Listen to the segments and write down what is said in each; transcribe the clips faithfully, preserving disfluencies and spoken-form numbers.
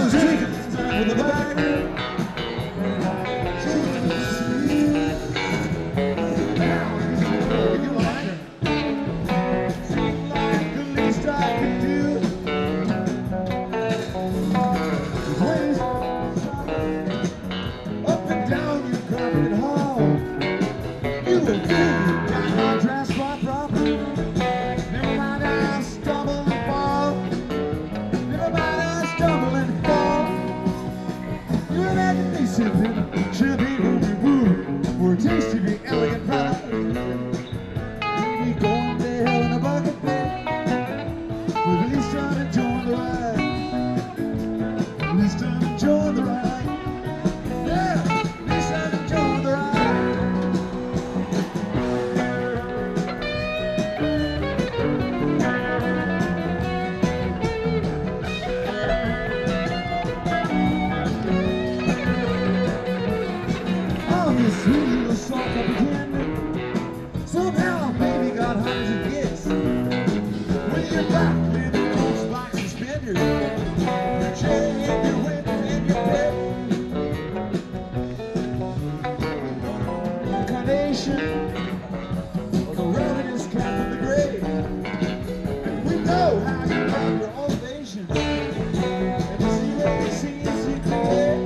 was drinking with the back. Champagne, ruby, woo, we're tasty, be elegant pie. We going to hell in a bucket, but at least I'm enjoying the ride. At least I'm enjoying the ride. Yeah, at least I'm enjoying the ride. This sweet little salt up again. Somehow, baby got hot as it gets. When you're back, living on spike suspenders, your chair and your whip and your pet. Incarnation of the revenant's cap in the grave. We know how you got your ovation. And to see what you see in secret way.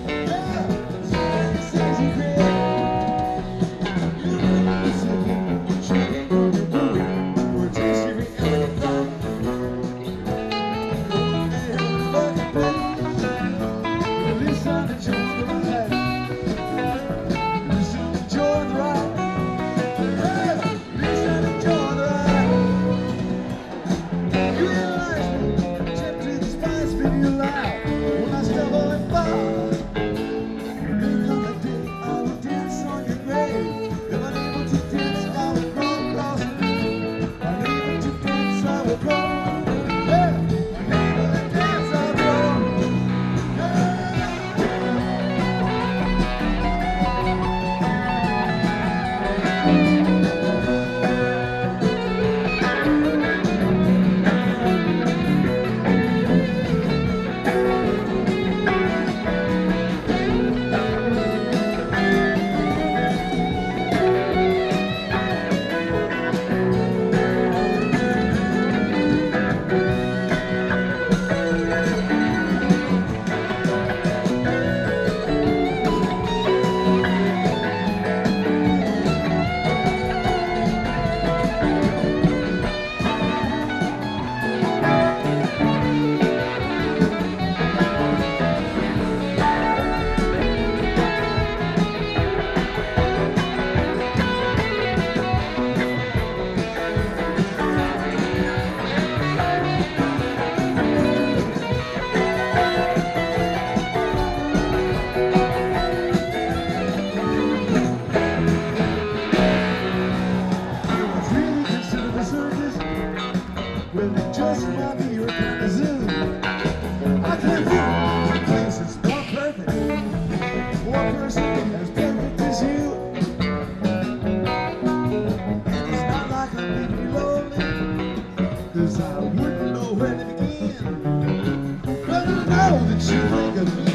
Just might be your kind of zoo. I can't think of a place that's more perfect. One person as perfect as you. And it's not like I'm leaving you lonely, 'cause I wouldn't know where to begin. But I know that you think of me.